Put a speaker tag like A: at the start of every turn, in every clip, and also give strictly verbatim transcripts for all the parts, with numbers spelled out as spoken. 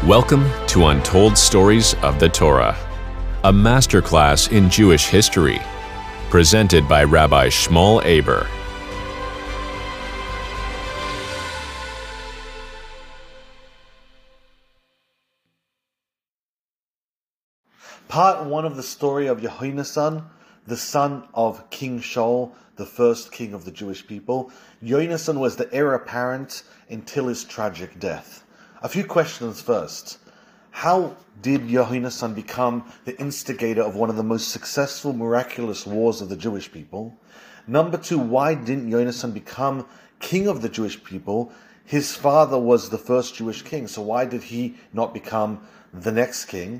A: Welcome to Untold Stories of the Torah, a masterclass in Jewish history, presented by Rabbi Shmuel Aber.
B: Part one of the story of Yonasan, the son of King Shaul, the first king of the Jewish people. Yonasan was the heir apparent until his tragic death. A few questions first. How did Yonasan become the instigator of one of the most successful, miraculous wars of the Jewish people? Number two, why didn't Yonasan become king of the Jewish people? His father was the first Jewish king, so why did he not become the next king?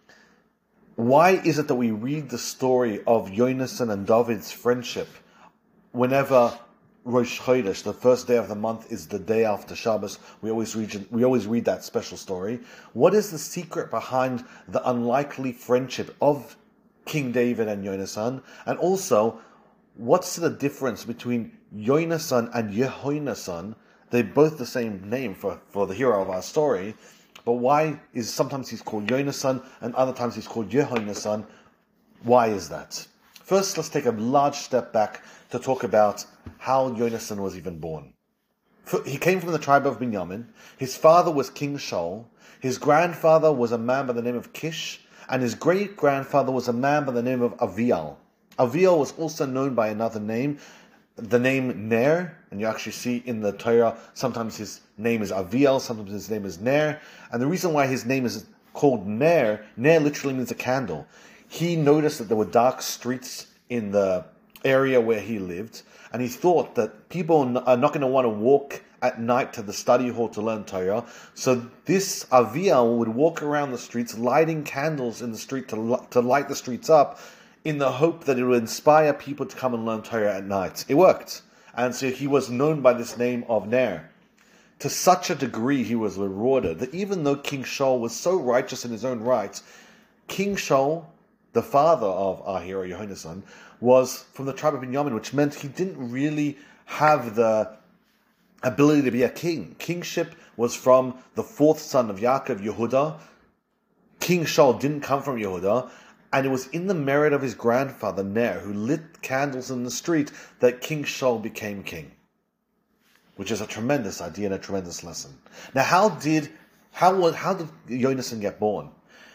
B: Why is it that we read the story of Yonasan and David's friendship whenever Rosh Chodesh, the first day of the month, is the day after Shabbos? We always read, we always read that special story. What is the secret behind the unlikely friendship of King David and Yonasan? And also, what's the difference between Yonasan and Yehonasan? They're both the same name for, for the hero of our story. But why is sometimes he's called Yonasan and other times he's called Yehonasan? Why is that? First, let's take a large step back to talk about how Yonasan was even born. He came from the tribe of Binyamin. His father was King Shaul. His grandfather was a man by the name of Kish. And his great-grandfather was a man by the name of Avial. Avial was also known by another name, the name Ner. And you actually see in the Torah, sometimes his name is Avial, sometimes his name is Ner. And the reason why his name is called Ner, Ner literally means a candle. He noticed that there were dark streets in the area where he lived, and he thought that people are not going to want to walk at night to the study hall to learn Torah. So this Avial would walk around the streets, lighting candles in the street to, to light the streets up, in the hope that it would inspire people to come and learn Torah at night. It worked. And so he was known by this name of Ner. To such a degree he was rewarded that even though King Shaul was so righteous in his own right, King Shaul, the father of our hero Yonasan, was from the tribe of Binyamin, which meant he didn't really have the ability to be a king. Kingship was from the fourth son of Yaakov, Yehuda. King Shaul didn't come from Yehuda, and it was in the merit of his grandfather Ner, who lit candles in the street, that King Shaul became king, which is a tremendous idea and a tremendous lesson. Now, how did how was how did Yonasan get born?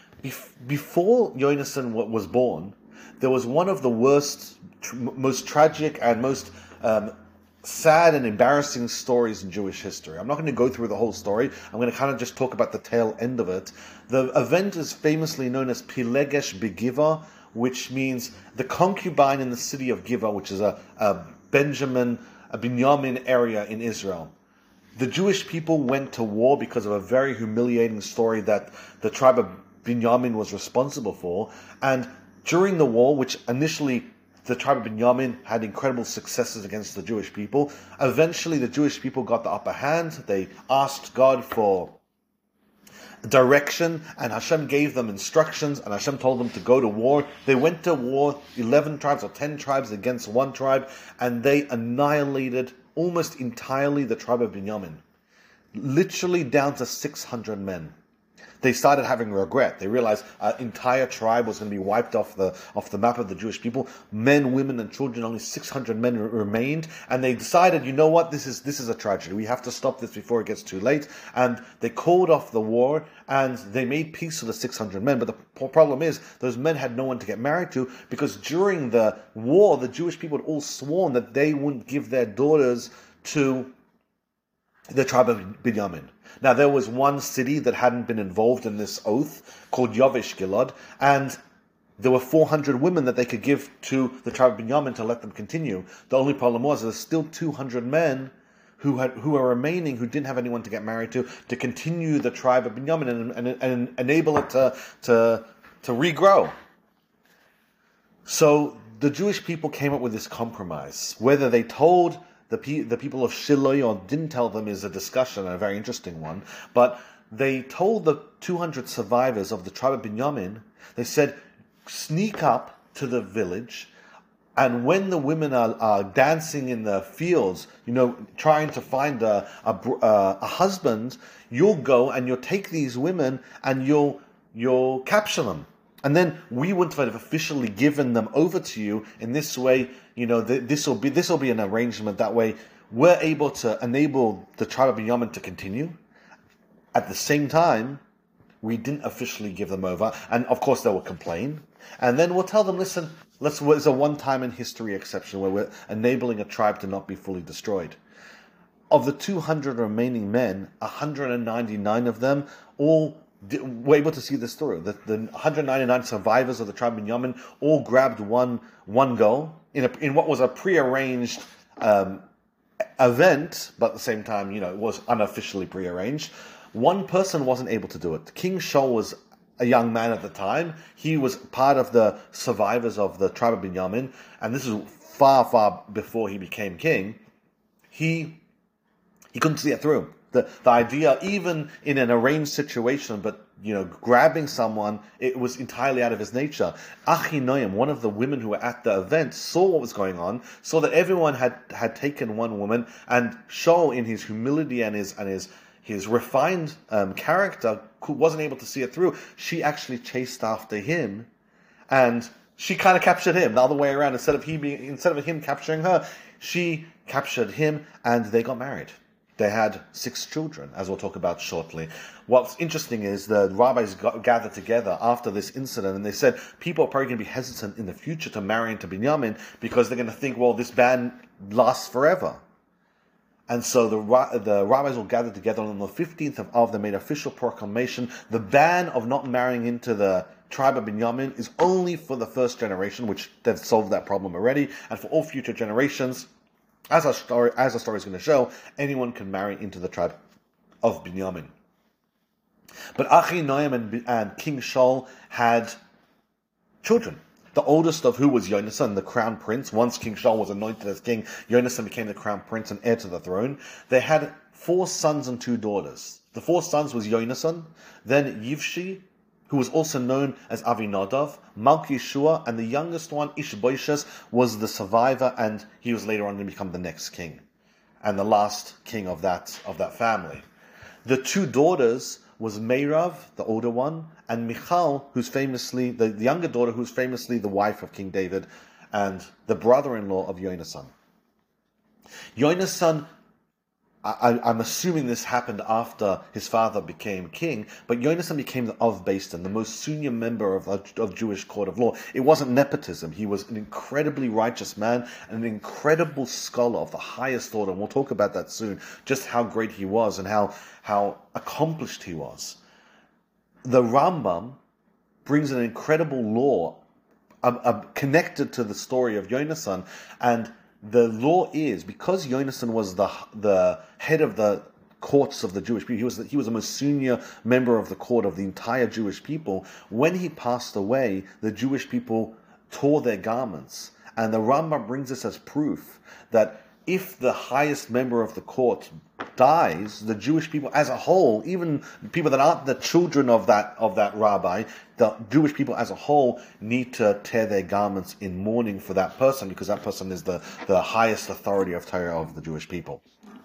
B: Before Yonasan was born, there was one of the worst, tr- most tragic and most um, sad and embarrassing stories in Jewish history. I'm not going to go through the whole story. I'm going to kind of just talk about the tail end of it. The event is famously known as Pilegesh Begiva, which means the concubine in the city of Giva, which is a, a Benjamin, a Binyamin area in Israel. The Jewish people went to war because of a very humiliating story that the tribe of Binyamin was responsible for, and during the war, which initially the tribe of Binyamin had incredible successes against the Jewish people, eventually the Jewish people got the upper hand. They asked God for direction, and Hashem gave them instructions, and Hashem told them to go to war. They went to war, eleven tribes or ten tribes against one tribe, and they annihilated almost entirely the tribe of Binyamin, literally down to six hundred men. They started having regret. They realized an entire tribe was going to be wiped off the off the map of the Jewish people. Men, women, and children, only six hundred men remained. And they decided, you know what, this is this is a tragedy. We have to stop this before it gets too late. And they called off the war, and they made peace with the six hundred men. But the problem is, those men had no one to get married to, because during the war, the Jewish people had all sworn that they wouldn't give their daughters to the tribe of Binyamin. Now, there was one city that hadn't been involved in this oath, called Yavesh Gilad, and there were four hundred women that they could give to the tribe of Binyamin to let them continue. The only problem was there's still two hundred men who had who were remaining, who didn't have anyone to get married to, to continue the tribe of Binyamin and, and, and enable it to, to, to regrow. So the Jewish people came up with this compromise. Whether they told The, pe- the people of Shiloh or didn't tell them is a discussion, a very interesting one. But they told the two hundred survivors of the tribe of Binyamin, they said, sneak up to the village, And when the women are, are dancing in the fields, you know, trying to find a, a, a husband, you'll go and you'll take these women and you'll you'll capture them. And then we wouldn't have officially given them over to you. In this way, you know, this will be this will be an arrangement. That way, we're able to enable the tribe of Binyamin to continue. At the same time, we didn't officially give them over, and of course they will complain. And then we'll tell them, listen, let's. It's a one-time in history exception where we're enabling a tribe to not be fully destroyed. Of the two hundred remaining men, one hundred ninety-nine of them all were able to see this through. The, the one hundred ninety-nine survivors of the tribe of Binyamin all grabbed one one goal in a, in what was a prearranged um, event, but at the same time, you know, it was unofficially prearranged. One person wasn't able to do it. King Shaul was a young man at the time. He was part of the survivors of the tribe of Binyamin, and this is far, far before he became king. He he couldn't see it through. The the idea, even in an arranged situation, but you know, grabbing someone, it was entirely out of his nature. Achinoam, one of the women who were at the event, saw what was going on, saw that everyone had, had taken one woman, and Shaul, in his humility and his and his his refined um, character, wasn't able to see it through. She actually chased after him, and she kind of captured him the other way around. Instead of he being, instead of him capturing her, she captured him, and they got married. They had six children, as we'll talk about shortly. What's interesting is the rabbis got, gathered together after this incident, and they said people are probably going to be hesitant in the future to marry into Binyamin because they're going to think, well, this ban lasts forever. And so the the rabbis will gather together, and on the fifteenth of Av, they made official proclamation. The ban of not marrying into the tribe of Binyamin is only for the first generation, which they've solved that problem already, and for all future generations, as our story, as our story is going to show, anyone can marry into the tribe of Binyamin. But Achinoam and, and King Shaul had children. The oldest of who was Yonasan, the crown prince. Once King Shaul was anointed as king, Yonasan became the crown prince and heir to the throne. They had four sons and two daughters. The four sons was Yonasan, then Yivshi, who was also known as Avinadav, Malki-Shua, and the youngest one, Ishbosheth, was the survivor, and he was later on going to become the next king, and the last king of that of that family. The two daughters was Meirav, the older one, and Michal, who's famously, the, the younger daughter, who's famously the wife of King David, and the brother-in-law of Yonasan. Yonasan, I, I'm assuming this happened after his father became king, but Yonasan became the of Beis Din, the most senior member of of Jewish court of law. It wasn't nepotism. He was an incredibly righteous man and an incredible scholar of the highest order. And we'll talk about that soon, just how great he was and how, how accomplished he was. The Rambam brings an incredible law uh, uh, connected to the story of Yonasan, and the law is, because Yonasan was the the head of the courts of the Jewish people, he was the, he was the most senior member of the court of the entire Jewish people. When he passed away, the Jewish people tore their garments, and the Rambam brings this as proof that if the highest member of the court dies, the Jewish people as a whole, even people that aren't the children of that of that rabbi, the Jewish people as a whole need to tear their garments in mourning for that person, because that person is the, the highest authority of Torah of the Jewish people.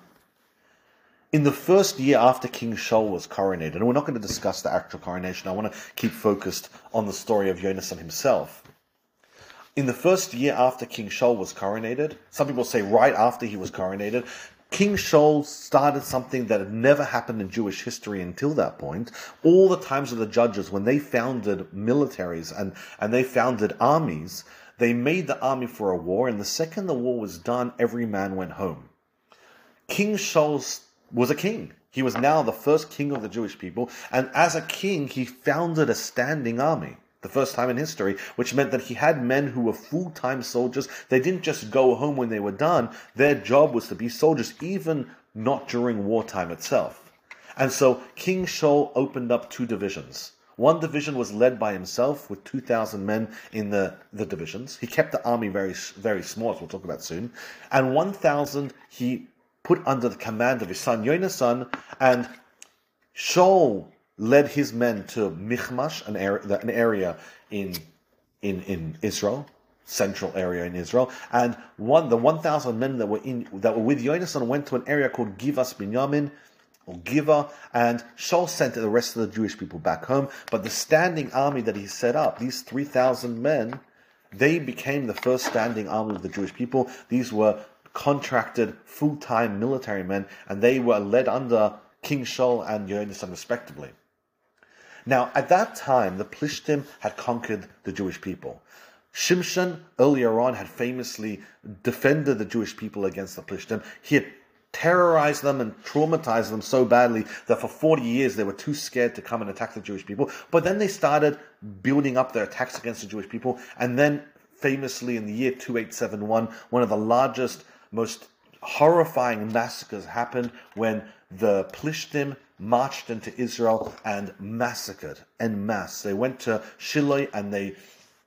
B: In the first year after King Shaul was coronated, and we're not going to discuss the actual coronation, I want to keep focused on the story of Yonasan himself. In the first year after King Shaul was coronated, some people say right after he was coronated, King Shaul started something that had never happened in Jewish history until that point. All the times of the judges, when they founded militaries and, and they founded armies, they made the army for a war, and the second the war was done, every man went home. King Shaul was a king. He was now the first king of the Jewish people, and as a king, he founded a standing army. The first time in history, which meant that he had men who were full-time soldiers. They didn't just go home when they were done. Their job was to be soldiers, even not during wartime itself. And so King Shaul opened up two divisions. One division was led by himself with two thousand men in the, the divisions. He kept the army very, very small, as we'll talk about soon. And one thousand he put under the command of his son Yonasan, and Shaul led his men to Michmash, an area, an area in, in, in Israel, central area in Israel. And one the one thousand men that were in that were with Yonasan went to an area called Givas Binyamin, or Giva, and Shaul sent the rest of the Jewish people back home. But the standing army that he set up, these three thousand men, they became the first standing army of the Jewish people. These were contracted full-time military men, and they were led under King Shaul and Yonasan respectively. Now, at that time, the Plishtim had conquered the Jewish people. Shimshon, earlier on, had famously defended the Jewish people against the Plishtim. He had terrorized them and traumatized them so badly that for forty years they were too scared to come and attack the Jewish people. But then they started building up their attacks against the Jewish people, and then famously in the year twenty-eight seventy-one, one of the largest, most horrifying massacres happened when the Plishtim marched into Israel and massacred en masse. They went to Shiloh and they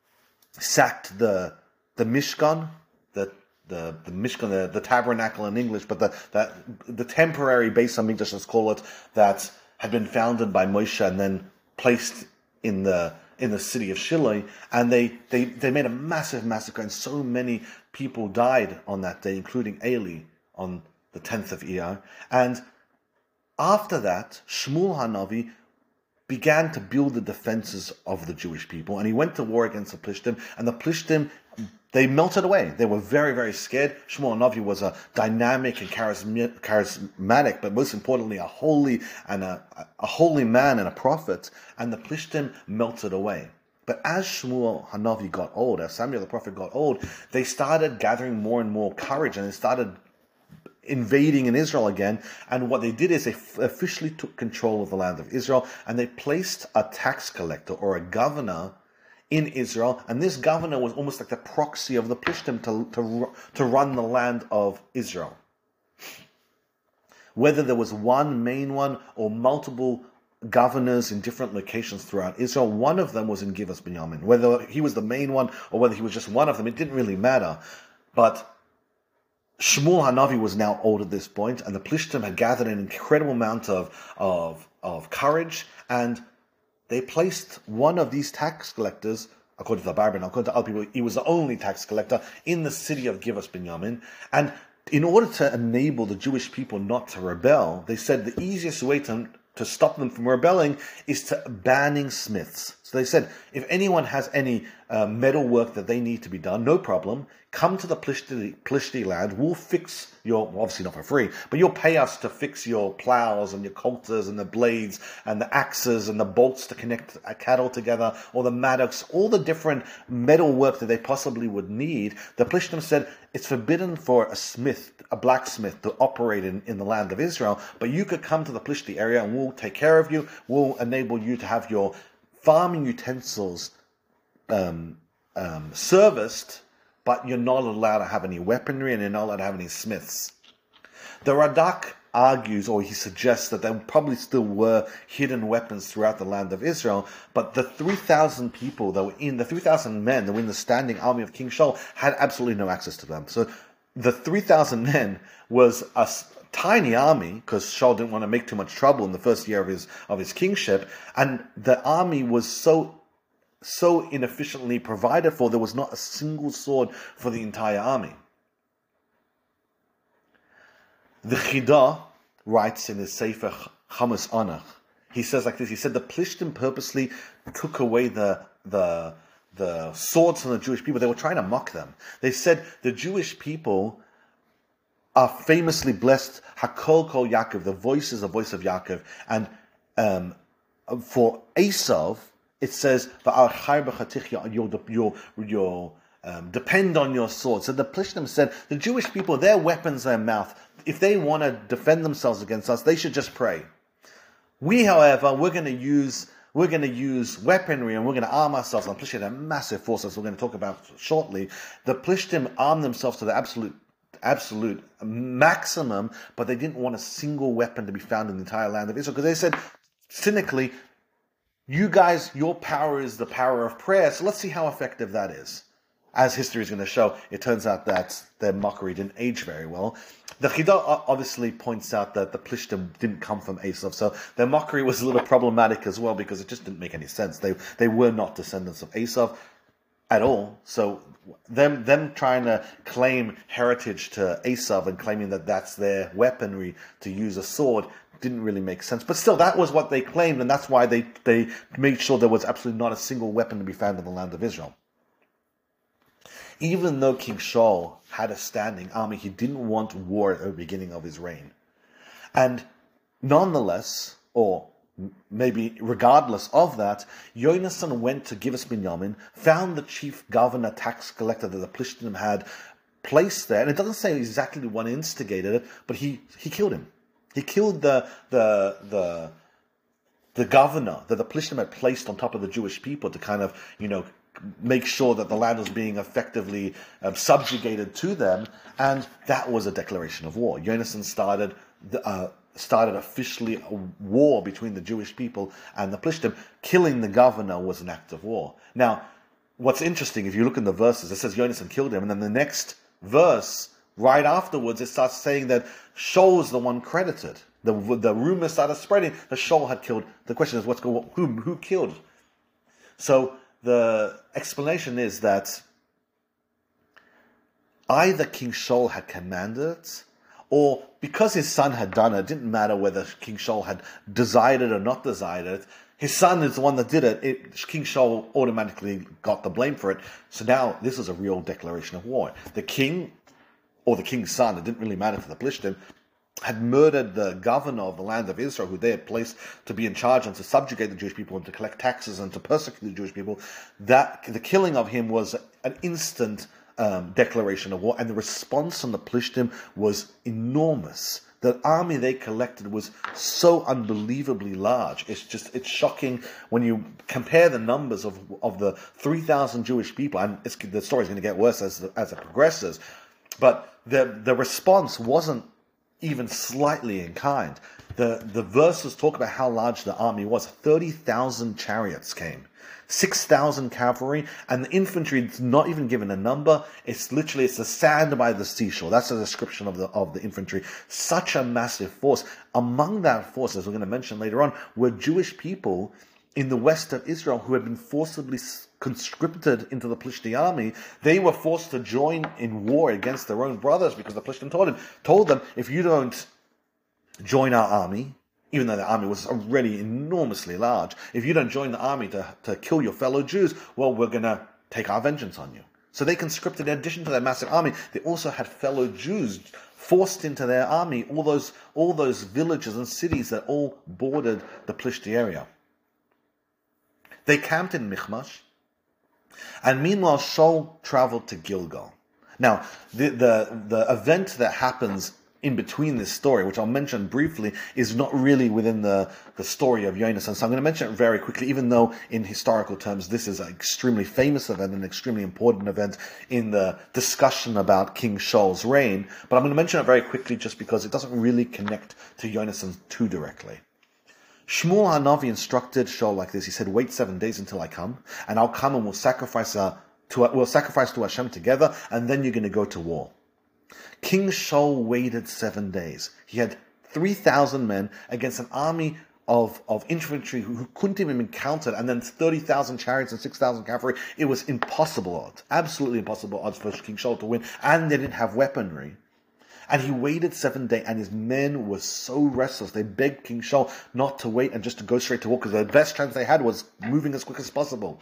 B: sacked the the Mishkan, the the the Mishkan, the, the tabernacle in English, but the that the temporary Beis Hamikdash, let's call it, that had been founded by Moshe and then placed in the in the city of Shiloh, and they, they, they made a massive massacre, and so many people died on that day, including Eli on the tenth of Iyar. And after that, Shmuel Hanavi began to build the defenses of the Jewish people, and he went to war against the Plishtim, and the Plishtim, they melted away. They were very, very scared. Shmuel Hanavi was a dynamic and charismatic, but most importantly, a holy and a, a holy man and a prophet, and the Plishtim melted away. But as Shmuel Hanavi got old, as Samuel the prophet got old, they started gathering more and more courage, and they started invading in Israel again. And what they did is they officially took control of the land of Israel, and they placed a tax collector or a governor in Israel, and this governor was almost like the proxy of the Plishtim to, to, to run the land of Israel. Whether there was one main one or multiple governors in different locations throughout Israel, one of them was in Givas Binyamin. Whether he was the main one or whether he was just one of them, it didn't really matter. But Shmuel Hanavi was now old at this point, and the Plishtim had gathered an incredible amount of, of, of courage, and they placed one of these tax collectors, according to the Bible, according to other people, he was the only tax collector in the city of Givas Binyamin. And in order to enable the Jewish people not to rebel, they said the easiest way to, to stop them from rebelling is to banning smiths. So they said, if anyone has any uh, metal work that they need to be done, no problem. Come to the Plishti, Plishti land. We'll fix your, well, obviously not for free, but you'll pay us to fix your plows and your coulters and the blades and the axes and the bolts to connect a cattle together, or the mattocks, all the different metal work that they possibly would need. The Plishtim said it's forbidden for a smith, a blacksmith, to operate in, in the land of Israel, but you could come to the Plishti area and we'll take care of you. We'll enable you to have your farming utensils um, um, serviced, but you're not allowed to have any weaponry and you're not allowed to have any smiths. The Radak argues, or he suggests, that there probably still were hidden weapons throughout the land of Israel, but the three thousand people that were in, the three thousand men that were in the standing army of King Shaul had absolutely no access to them. So the three thousand men was a tiny army, because Shaul didn't want to make too much trouble in the first year of his of his kingship, and the army was so so inefficiently provided for, there was not a single sword for the entire army. The Chidah writes in his Sefer Chamas Anach, he says like this, he said the Plishtim purposely took away the the the swords from the Jewish people. They were trying to mock them. They said the Jewish people are famously blessed, Hakol Kol Yaakov, the voice is the voice of Yaakov, and um, for Esav, it says, you'll, you'll, you'll um, depend on your sword. So the Plishtim said, the Jewish people, their weapons are in their mouth. If they want to defend themselves against us, they should just pray. We, however, we're going to use we're going to use weaponry and we're going to arm ourselves. And Plishtim had a massive force, as we're going to talk about shortly. The Plishtim armed themselves to the absolute absolute maximum, but they didn't want a single weapon to be found in the entire land of Israel, because they said, cynically, you guys, your power is the power of prayer, so let's see how effective that is. As history is going to show, it turns out that their mockery didn't age very well. The Chidah obviously points out that the Plishtim didn't come from Esav, so their mockery was a little problematic as well, because it just didn't make any sense. They they were not descendants of Esav. at all. So them them trying to claim heritage to Esav and claiming that that's their weaponry to use a sword didn't really make sense. But still, that was what they claimed, and that's why they, they made sure there was absolutely not a single weapon to be found in the land of Israel. Even though King Shaul had a standing army, he didn't want war at the beginning of his reign. And nonetheless, or maybe regardless of that, Yonasan went to Gibeas Binyamin, found the chief governor, tax collector that the Plishtim had placed there, and it doesn't say exactly what instigated it, but he, he killed him. He killed the the the the governor that the Plishtim had placed on top of the Jewish people to kind of, you know, make sure that the land was being effectively um, subjugated to them, and that was a declaration of war. Yonasan started the, uh, started officially a war between the Jewish people and the Plishtim. Killing the governor was an act of war. Now, what's interesting, if you look in the verses, it says Yonasan killed him, and then the next verse, right afterwards, it starts saying that Shaul is the one credited. The the rumors started spreading that Shaul had killed. The question is, what's going? Who who killed? So the explanation is that either King Shaul had commanded it, or because his son had done it, it didn't matter whether King Shaul had desired it or not desired it. His son is the one that did it. it. King Shaul automatically got the blame for it. So now this is a real declaration of war. The king, or the king's son, it didn't really matter to the Plishtim, had murdered the governor of the land of Israel, who they had placed to be in charge and to subjugate the Jewish people and to collect taxes and to persecute the Jewish people. That the killing of him was an instant um, declaration of war, and the response from the Plishtim was enormous. The army they collected was so unbelievably large. It's just, it's shocking when you compare the numbers of of the three thousand Jewish people, and it's, the story's going to get worse as as it progresses. But the the response wasn't even slightly in kind. The the verses talk about how large the army was. thirty thousand chariots came, six thousand cavalry, and the infantry is not even given a number. It's literally, it's the sand by the seashore. That's the description of the of the infantry. Such a massive force. Among that force, as we're going to mention later on, were Jewish people in the west of Israel who had been forcibly conscripted into the Plishti army. They were forced to join in war against their own brothers because the Plishtim told them, told them, if you don't join our army, even though the army was already enormously large, if you don't join the army to, to kill your fellow Jews, well, we're going to take our vengeance on you. So they conscripted, in addition to their massive army, they also had fellow Jews forced into their army, all those, all those villages and cities that all bordered the Plishti area. They camped in Michmash, and meanwhile Shaul traveled to Gilgal. Now, the, the, the event that happens in between this story, which I'll mention briefly, is not really within the, the story of Yonasan. So I'm going to mention it very quickly, even though in historical terms this is an extremely famous event, an extremely important event in the discussion about King Shaul's reign. But I'm going to mention it very quickly just because it doesn't really connect to Yonasan too directly. Shmuel HaNavi instructed Shaul like this. He said, wait seven days until I come, and I'll come and we'll sacrifice, uh, to, we'll sacrifice to Hashem together, and then you're going to go to war. King Shaul waited seven days. He had three thousand men against an army of, of infantry who, who couldn't even be counted, and then thirty thousand chariots and six thousand cavalry. It was impossible odds, absolutely impossible odds for King Shaul to win, and they didn't have weaponry. And he waited seven days, and his men were so restless. They begged King Shaul not to wait and just to go straight to war, because the best chance they had was moving as quick as possible.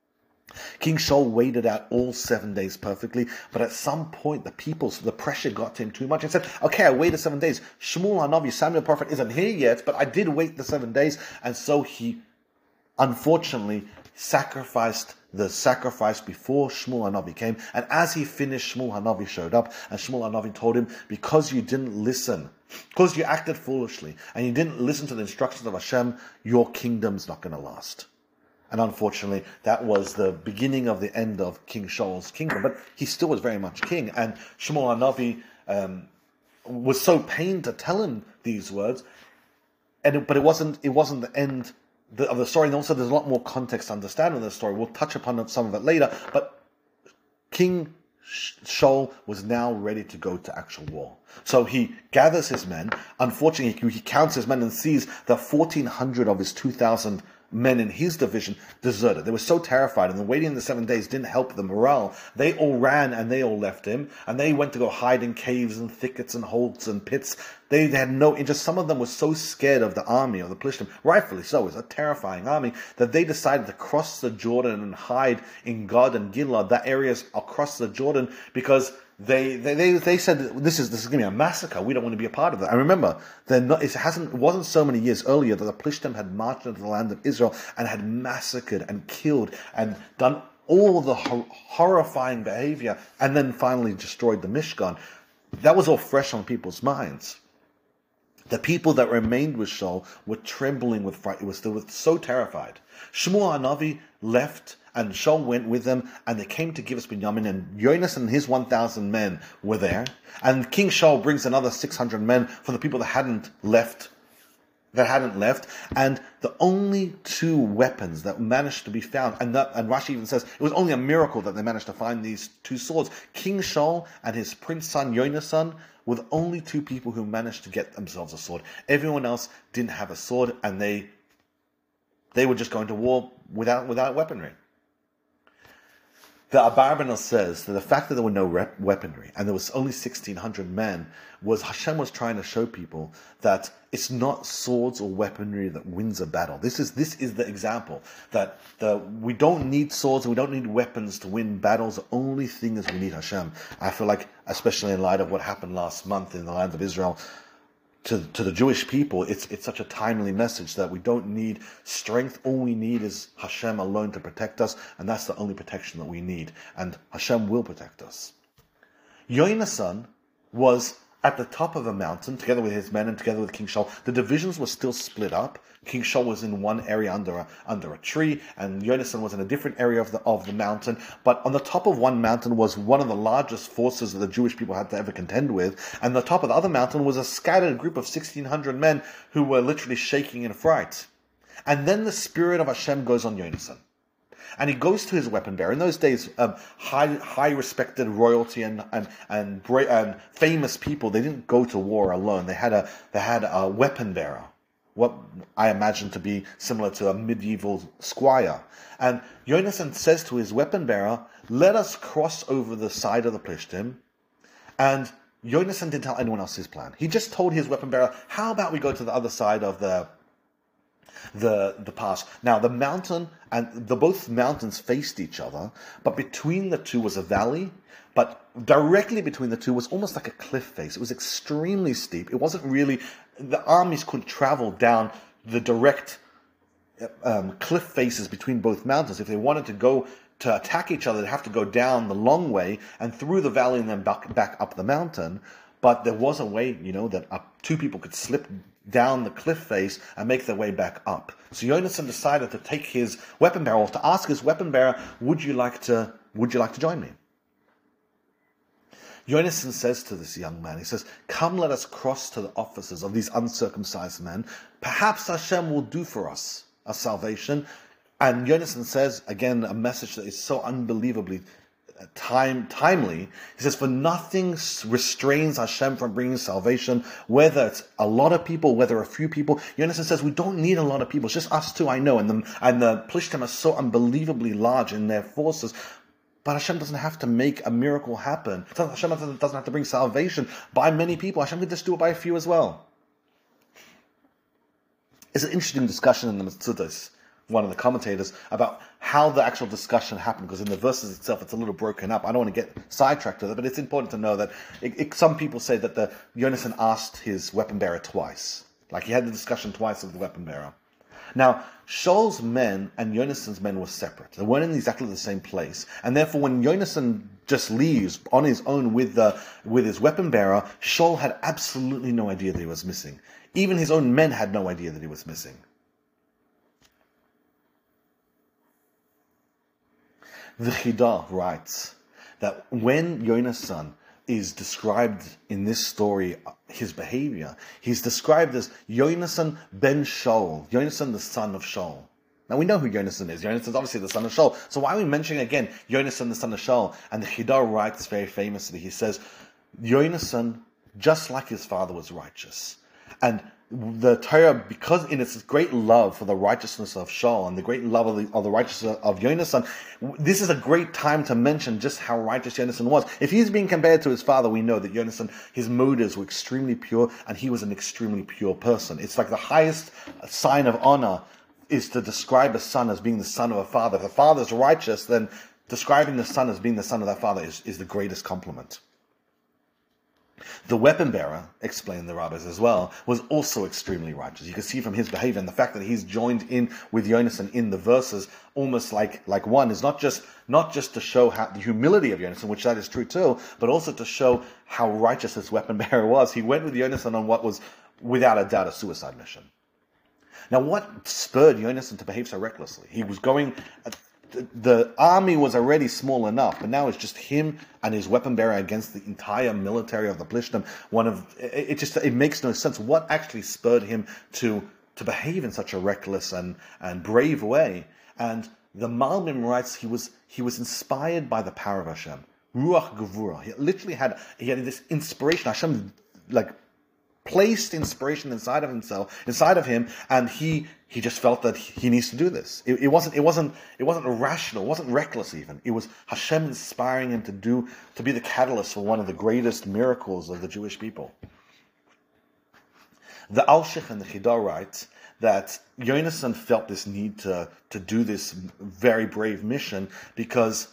B: King Shaul waited out all seven days perfectly, but at some point the people, so the pressure got to him too much, and said, okay, I waited seven days. Shmuel HaNavi, Samuel the prophet, isn't here yet, but I did wait the seven days. And so he, unfortunately, sacrificed the sacrifice before Shmuel HaNavi came. And as he finished, Shmuel HaNavi showed up, and Shmuel HaNavi told him, because you didn't listen, because you acted foolishly, and you didn't listen to the instructions of Hashem, your kingdom's not going to last. And unfortunately, that was the beginning of the end of King Shaul's kingdom. But he still was very much king. And Shmuel HaNavi um, was so pained to tell him these words. And it, but it wasn't it wasn't the end of the story. And also there's a lot more context to understand in the story. We'll touch upon some of it later. But King Shaul was now ready to go to actual war. So he gathers his men. Unfortunately, he counts his men and sees that fourteen hundred of his two thousand men in his division deserted. They were so terrified, and the waiting in the seven days didn't help the morale. They all ran and they all left him, and they went to go hide in caves and thickets and holes and pits. They had no interest. Some of them were so scared of the army of the Plishtim, rightfully so, it's a terrifying army, that they decided to cross the Jordan and hide in Gad and Gilad, that areas across the Jordan, because They, they they they said this is this is going to be a massacre. We don't want to be a part of that. And remember, not, it hasn't it wasn't so many years earlier that the Plishtim had marched into the land of Israel and had massacred and killed and done all the hor- horrifying behavior, and then finally destroyed the Mishkan. That was all fresh on people's minds. The people that remained with Shaul were trembling with fright. It was they were so terrified. Shmuel Hanavi left, and Shaul went with them, and they came to Gibeas Binyamin, and Yonas and his one thousand men were there. And King Shaul brings another six hundred men for the people that hadn't left, that hadn't left. And the only two weapons that managed to be found, and that, and Rashi even says it was only a miracle that they managed to find these two swords. King Shaul and his prince son Yonasan were the only two people who managed to get themselves a sword. Everyone else didn't have a sword, and they they were just going to war without without weaponry. The Abarbanel says that the fact that there were no rep- weaponry and there was only sixteen hundred men was Hashem was trying to show people that it's not swords or weaponry that wins a battle. This is this is the example that the we don't need swords, we don't need weapons to win battles. The only thing is we need Hashem. I feel like, especially in light of what happened last month in the land of Israel, To, to the Jewish people, it's it's such a timely message that we don't need strength. All we need is Hashem alone to protect us, and that's the only protection that we need. And Hashem will protect us. Yonasan was at the top of a mountain, together with his men and together with King Shaul. The divisions were still split up. King Shaul was in one area under a, under a tree, and Yonasan was in a different area of the of the mountain. But on the top of one mountain was one of the largest forces that the Jewish people had to ever contend with, and the top of the other mountain was a scattered group of sixteen hundred men who were literally shaking in fright. And then the spirit of Hashem goes on Yonasan. And he goes to his weapon bearer. In those days, um, high, high respected royalty and and and, bra- and famous people, they didn't go to war alone. They had a they had a weapon bearer, what I imagine to be similar to a medieval squire. And Yonasan says to his weapon bearer, "Let us cross over the side of the Plishtim." And Yonasan didn't tell anyone else his plan. He just told his weapon bearer, "How about we go to the other side of the the the pass?" Now the mountain and the both mountains faced each other, but between the two was a valley. But directly between the two was almost like a cliff face. It was extremely steep. It wasn't really, the armies couldn't travel down the direct um, cliff faces between both mountains. If they wanted to go to attack each other, they'd have to go down the long way and through the valley and then back back up the mountain. But there was a way, you know, that uh, two people could slip down the cliff face and make their way back up. So Yonasan decided to take his weapon bearer, or to ask his weapon bearer, "Would you like to? Would you like to join me?" Yonasan says to this young man, he says, "Come, let us cross to the offices of these uncircumcised men. Perhaps Hashem will do for us a salvation." And Yonasan says, again, a message that is so unbelievably time timely. He says, "For nothing restrains Hashem from bringing salvation, whether it's a lot of people, whether a few people." Yonasan says, "We don't need a lot of people. It's just us two, I know. And the, and the Plishtim are so unbelievably large in their forces. But Hashem doesn't have to make a miracle happen. Hashem doesn't have to bring salvation by many people. Hashem can just do it by a few as well." It's an interesting discussion in the Metzudos, one of the commentators, about how the actual discussion happened, because in the verses itself it's a little broken up. I don't want to get sidetracked with it, but it's important to know that it, it, some people say that the Yonasan asked his weapon bearer twice. Like he had the discussion twice with the weapon bearer. Now, Shaul's men and Yonasan's men were separate. They weren't in exactly the same place. And therefore, when Yonasan just leaves on his own with the with his weapon bearer, Shaul had absolutely no idea that he was missing. Even his own men had no idea that he was missing. The Chidah writes that when Yonasan is described in this story, his behavior, he's described as Yonasan ben Shaul, Yonasan the son of Shaul. Now we know who Yonasan is. Yonasan is obviously the son of Shaul. So why are we mentioning again Yonasan the son of Shaul? And the Chidah writes very famously, he says, Yonasan, just like his father, was righteous. And the Torah, because in its great love for the righteousness of Shaul and the great love of the, of the righteousness of Yonasan, this is a great time to mention just how righteous Yonasan was. If he's being compared to his father, we know that Yonasan, his motives were extremely pure, and he was an extremely pure person. It's like the highest sign of honor is to describe a son as being the son of a father. If the father is righteous, then describing the son as being the son of that father is, is the greatest compliment. The weapon bearer, explained the rabbis as well, was also extremely righteous. You can see from his behavior and the fact that he's joined in with Yonasan in the verses, almost like, like one, is not just not just to show how the humility of Yonasan, which that is true too, but also to show how righteous this weapon bearer was. He went with Yonasan on what was, without a doubt, a suicide mission. Now, what spurred Yonasan to behave so recklessly? He was going... The army was already small enough, but now it's just him and his weapon bearer against the entire military of the Plishtim. One of it, it just it makes no sense. What actually spurred him to to behave in such a reckless and, and brave way? And the Malbim writes he was he was inspired by the power of Hashem, Ruach Gevurah. He literally had he had this inspiration. Hashem like placed inspiration inside of himself, inside of him, and he he just felt that he needs to do this. It, it wasn't it wasn't it wasn't irrational, it wasn't reckless even. It was Hashem inspiring him to do to be the catalyst for one of the greatest miracles of the Jewish people. The Alshich and the Chida write that Yonasan felt this need to to do this very brave mission because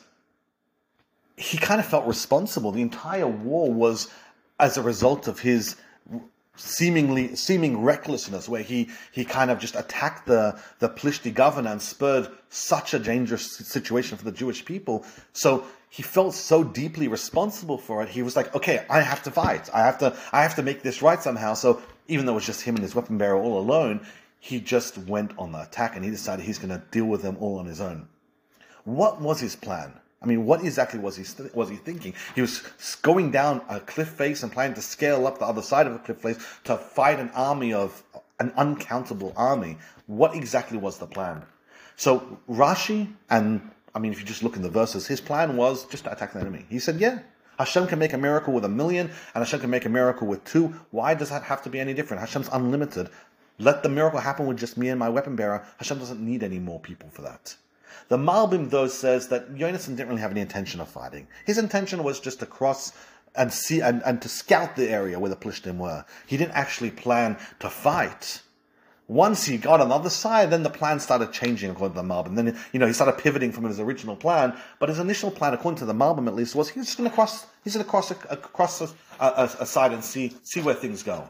B: he kind of felt responsible. The entire war was as a result of his seemingly seeming recklessness, where he he kind of just attacked the the Plishti governor and spurred such a dangerous situation for the Jewish people. So he felt so deeply responsible for it. He was like, okay, I have to fight. I have to I have to make this right somehow. So even though it was just him and his weapon bearer all alone, he just went on the attack and he decided he's going to deal with them all on his own. What was his plan? I mean, what exactly was he was he thinking? He was going down a cliff face and planning to scale up the other side of the cliff face to fight an army of, an uncountable army. What exactly was the plan? So Rashi, and I mean, if you just look in the verses, his plan was just to attack the enemy. He said, yeah, Hashem can make a miracle with a million, and Hashem can make a miracle with two. Why does that have to be any different? Hashem's unlimited. Let the miracle happen with just me and my weapon bearer. Hashem doesn't need any more people for that. The Malbim, though, says that Yonasan didn't really have any intention of fighting. His intention was just to cross and see and, and to scout the area where the Plishtim were. He didn't actually plan to fight. Once he got on the other side, then the plan started changing according to the Malbim. Then, you know, he started pivoting from his original plan. But his initial plan, according to the Malbim at least, was he was just going to cross. He's going to cross a, across a, a, a side and see see where things go.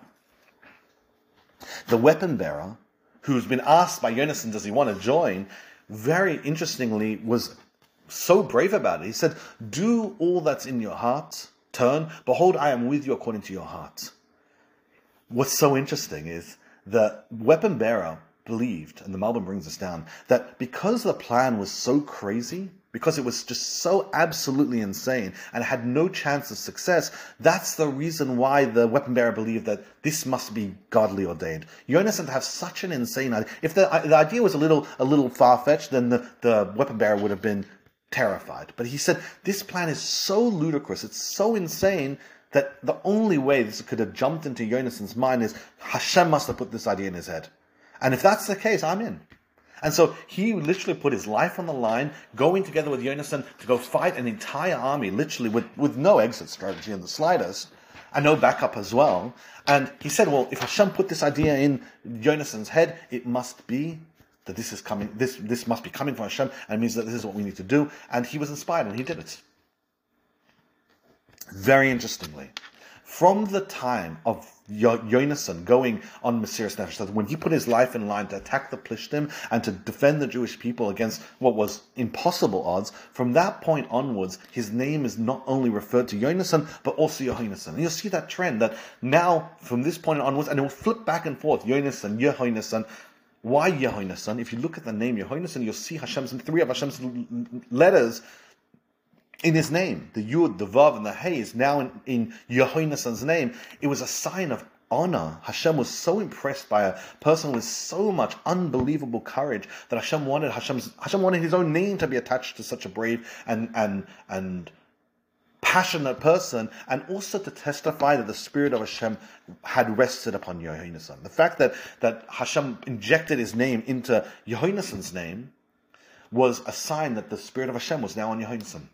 B: The weapon bearer, who's been asked by Yonasan, does he want to join? Very interestingly, was so brave about it. He said, do all that's in your heart, turn, behold, I am with you according to your heart. What's so interesting is the weapon bearer believed, and the Malbim brings us down, that because the plan was so crazy, because it was just so absolutely insane and had no chance of success, that's the reason why the weapon bearer believed that this must be godly ordained. Yonasan to have such an insane idea. If the, the idea was a little a little far-fetched, then the, the weapon bearer would have been terrified. But he said, this plan is so ludicrous, it's so insane, that the only way this could have jumped into Yonasan's mind is Hashem must have put this idea in his head. And if that's the case, I'm in. And so he literally put his life on the line, going together with Yonasan to go fight an entire army, literally with, with no exit strategy in the slightest, and no backup as well. And he said, well, if Hashem put this idea in Yonasan's head, it must be that this is coming, this, this must be coming from Hashem, and it means that this is what we need to do. And he was inspired, and he did it. Very interestingly, from the time of Yonasan going on Mesiras Nefesh, that when he put his life in line to attack the Plishtim and to defend the Jewish people against what was impossible odds, from that point onwards, his name is not only referred to Yonasan, but also Yehonasan. And you'll see that trend, that now, from this point onwards, and it will flip back and forth, Yonasan, Yehonasan. Why Yehonasan? If you look at the name Yehonasan, you'll see Hashem's, three of Hashem's letters in his name. The Yud, the Vav, and the Hey is now in, in Yehonasan's name. It was a sign of honor. Hashem was so impressed by a person with so much unbelievable courage that Hashem wanted Hashem's, Hashem wanted his own name to be attached to such a brave and and and passionate person, and also to testify that the Spirit of Hashem had rested upon Yohanan. The fact that, that Hashem injected his name into Yohanan's name was a sign that the Spirit of Hashem was now on Yohanan.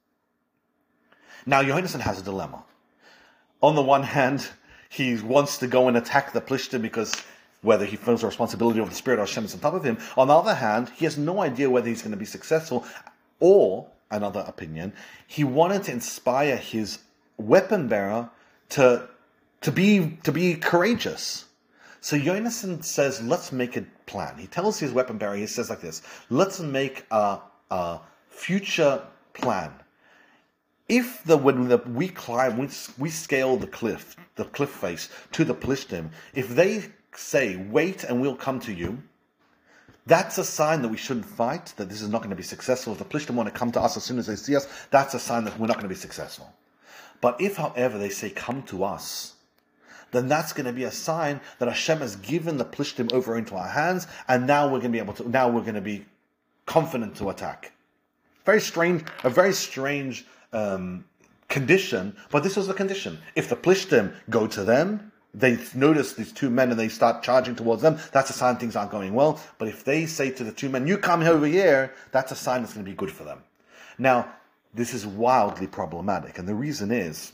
B: Now Yohanan has a dilemma. On the one hand, he wants to go and attack the Plishtim because whether he feels the responsibility of the Spirit of Hashem is on top of him. On the other hand, he has no idea whether he's going to be successful, or, another opinion, he wanted to inspire his weapon bearer to, to, be, to be courageous. So Yonasan says, let's make a plan. He tells his weapon bearer, he says like this, let's make a, a future plan. If the when the, we climb, we, we scale the cliff, the cliff face to the Plishtim, if they say, wait and we'll come to you, that's a sign that we shouldn't fight, that this is not going to be successful. If the Plishtim want to come to us as soon as they see us, that's a sign that we're not going to be successful. But if, however, they say, come to us, then that's going to be a sign that Hashem has given the Plishtim over into our hands, and now we're going to be able to, now we're going to be confident to attack. Very strange, a very strange um, condition, but this was the condition. If the Plishtim go to them, they notice these two men and they start charging towards them, that's a sign things aren't going well. But if they say to the two men, you come over here, that's a sign that's going to be good for them. Now, this is wildly problematic, and the reason is,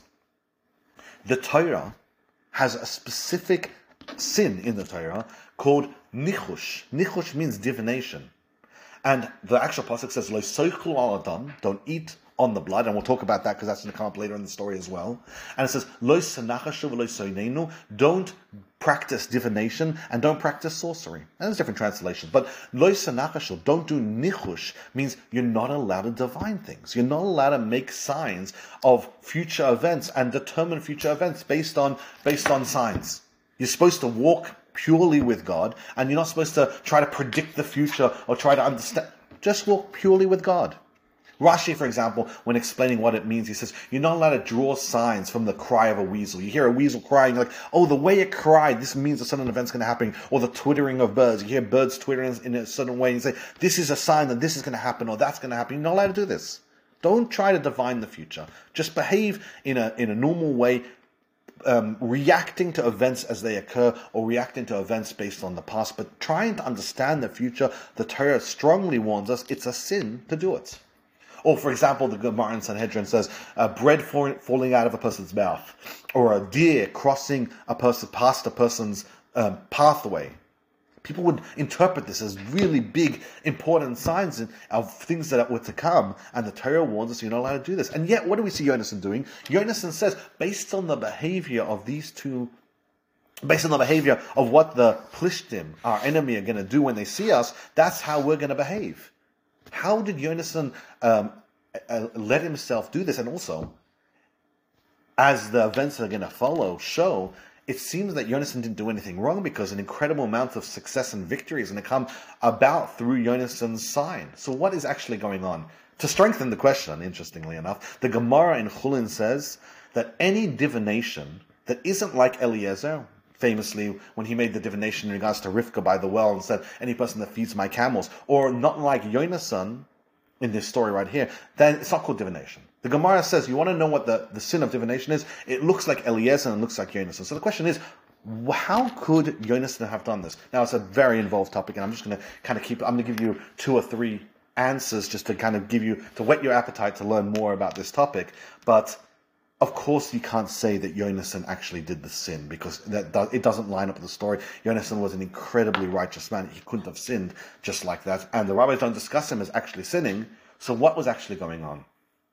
B: the Torah has a specific sin in the Torah called nichush. Nichush means divination. And the actual pasuk says, Lo soichlu al adam, don't eat on the blood, and we'll talk about that because that's going to come up later in the story as well. And it says, Lo sanachashu v'lo soinenu, don't practice divination and don't practice sorcery. And there's different translations, but Lo sanachashu, don't do nichush, means you're not allowed to divine things. You're not allowed to make signs of future events and determine future events based on based on signs. You're supposed to walk purely with God, and you're not supposed to try to predict the future or try to understand. Just walk purely with God. Rashi, for example, when explaining what it means, he says, you're not allowed to draw signs from the cry of a weasel. You hear a weasel crying, you're like, oh, the way it cried, this means a certain event's going to happen. Or the twittering of birds. You hear birds twittering in a certain way, and you say, this is a sign that this is going to happen, or that's going to happen. You're not allowed to do this. Don't try to divine the future. Just behave in a, in a normal way, Um, reacting to events as they occur, or reacting to events based on the past, but trying to understand the future. The Torah strongly warns us it's a sin to do it. Or, for example, the Gemara in Sanhedrin says, uh, bread fall, falling out of a person's mouth, or a deer crossing a person past a person's um, pathway. People would interpret this as really big, important signs of things that were to come, and the Torah warns us you're not allowed to do this. And yet, what do we see Yonasan doing? Yonasan says, based on the behavior of these two, based on the behavior of what the Plishtim, our enemy, are going to do when they see us, that's how we're going to behave. How did Yonasan um, uh, let himself do this? And also, as the events that are going to follow show, it seems that Yonasan didn't do anything wrong, because an incredible amount of success and victory is going to come about through Yonasan's sign. So what is actually going on? To strengthen the question, interestingly enough, the Gemara in Chulin says that any divination that isn't like Eliezer, famously when he made the divination in regards to Rivka by the well and said, any person that feeds my camels, or not like Yonasan in this story right here, then it's not called divination. The Gemara says, you want to know what the, the sin of divination is? It looks like Eliezer and it looks like Yonasan. So the question is, how could Yonasan have done this? Now, it's a very involved topic, and I'm just going to kind of keep, I'm going to give you two or three answers just to kind of give you, to whet your appetite to learn more about this topic. But of course, you can't say that Yonasan actually did the sin, because that do, it doesn't line up with the story. Yonasan was an incredibly righteous man. He couldn't have sinned just like that. And the rabbis don't discuss him as actually sinning. So what was actually going on?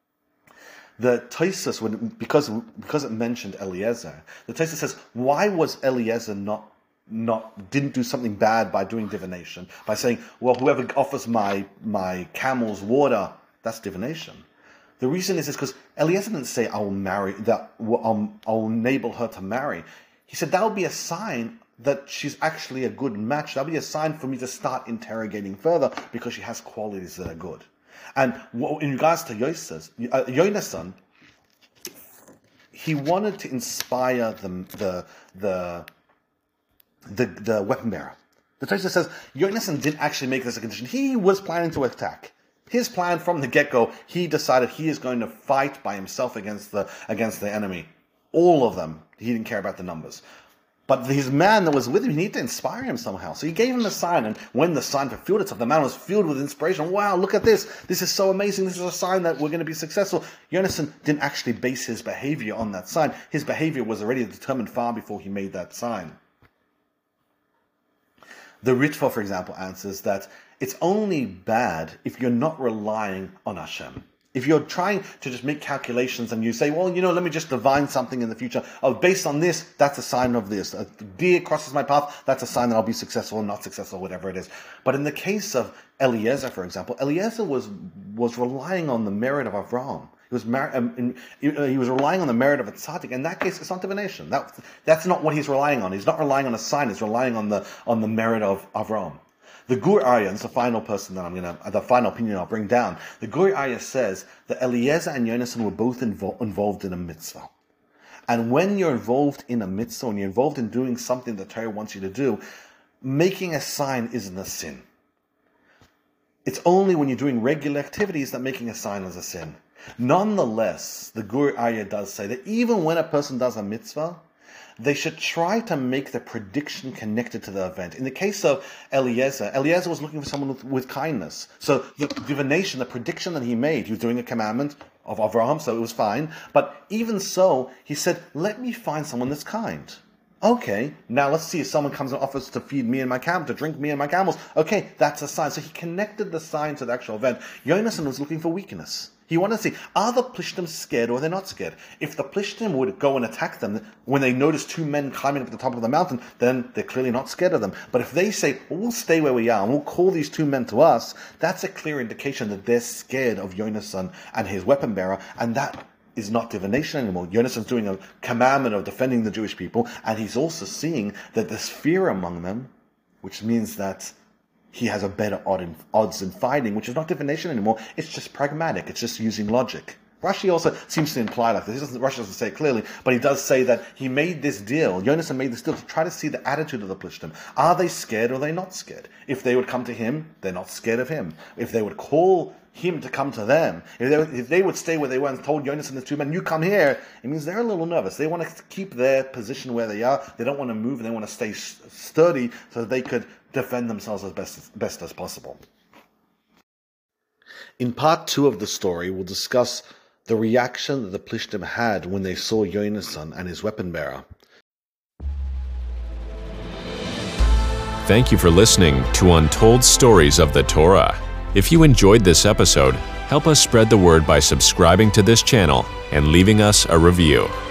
B: The Tosfos, when because because it mentioned Eliezer, the Tosfos says, why was Eliezer not not didn't do something bad by doing divination, by saying, well, whoever offers my my camels water, that's divination. The reason is because Eliezer didn't say, I will marry that, I'll, I'll enable her to marry. He said that would be a sign that she's actually a good match. That would be a sign for me to start interrogating further, because she has qualities that are good. And in regards to Yosef, uh, Yonasan, he wanted to inspire the the the the, the weapon bearer. The Tosfos says Yonasan didn't actually make this a condition. He was planning to attack. His plan from the get-go, he decided he is going to fight by himself against the against the enemy. All of them. He didn't care about the numbers. But his man that was with him, he needed to inspire him somehow. So he gave him a sign, and when the sign fulfilled itself, the man was filled with inspiration. Wow, look at this. This is so amazing. This is a sign that we're going to be successful. Yonasan didn't actually base his behavior on that sign. His behavior was already determined far before he made that sign. The Ritva, for example, answers that it's only bad if you're not relying on Hashem. If you're trying to just make calculations and you say, well, you know, let me just divine something in the future. Oh, based on this, that's a sign of this. A deer crosses my path, that's a sign that I'll be successful or not successful, whatever it is. But in the case of Eliezer, for example, Eliezer was was relying on the merit of Avraham. He was, mar- um, in, he was relying on the merit of a tzaddik. In that case, it's not divination. That, that's not what he's relying on. He's not relying on a sign. He's relying on the on the merit of Avraham. The Gur Arya, is the final person that I'm gonna, the final opinion I'll bring down. The Gur Arya says that Eliezer and Yonasan were both invo- involved in a mitzvah. And when you're involved in a mitzvah, when you're involved in doing something the Torah wants you to do, making a sign isn't a sin. It's only when you're doing regular activities that making a sign is a sin. Nonetheless, the Gur Arya does say that even when a person does a mitzvah, they should try to make the prediction connected to the event. In the case of Eliezer, Eliezer was looking for someone with, with kindness. So the divination, the prediction that he made, he was doing a commandment of Avraham, so it was fine. But even so, he said, let me find someone that's kind. Okay, now let's see if someone comes and offers to feed me and my camel, to drink me and my camels. Okay, that's a sign. So he connected the sign to the actual event. Yonasan was looking for weakness. He wanted to see, are the Plishtim scared or they're not scared? If the Plishtim would go and attack them, when they notice two men climbing up at the top of the mountain, then they're clearly not scared of them. But if they say, well, we'll stay where we are and we'll call these two men to us, that's a clear indication that they're scared of Yonasan and his weapon bearer, and that is not divination anymore. Yonasan's doing a commandment of defending the Jewish people, and he's also seeing that there's fear among them, which means that he has a better odds in fighting, which is not divination anymore. It's just pragmatic. It's just using logic. Rashi also seems to imply like this. He doesn't, Rashi doesn't say it clearly, but he does say that he made this deal, Yonasan made this deal to try to see the attitude of the Plishtim. Are they scared or are they not scared? If they would come to him, they're not scared of him. If they would call him to come to them, if they, if they would stay where they were and told Yonasan and the two men, you come here, it means they're a little nervous. They want to keep their position where they are. They don't want to move, and they want to stay sturdy so that they could defend themselves as best, best as possible. In part two of the story, we'll discuss the reaction that the Plishtim had when they saw Yonasan and his weapon bearer.
A: Thank you for listening to Untold Stories of the Torah. If you enjoyed this episode, help us spread the word by subscribing to this channel and leaving us a review.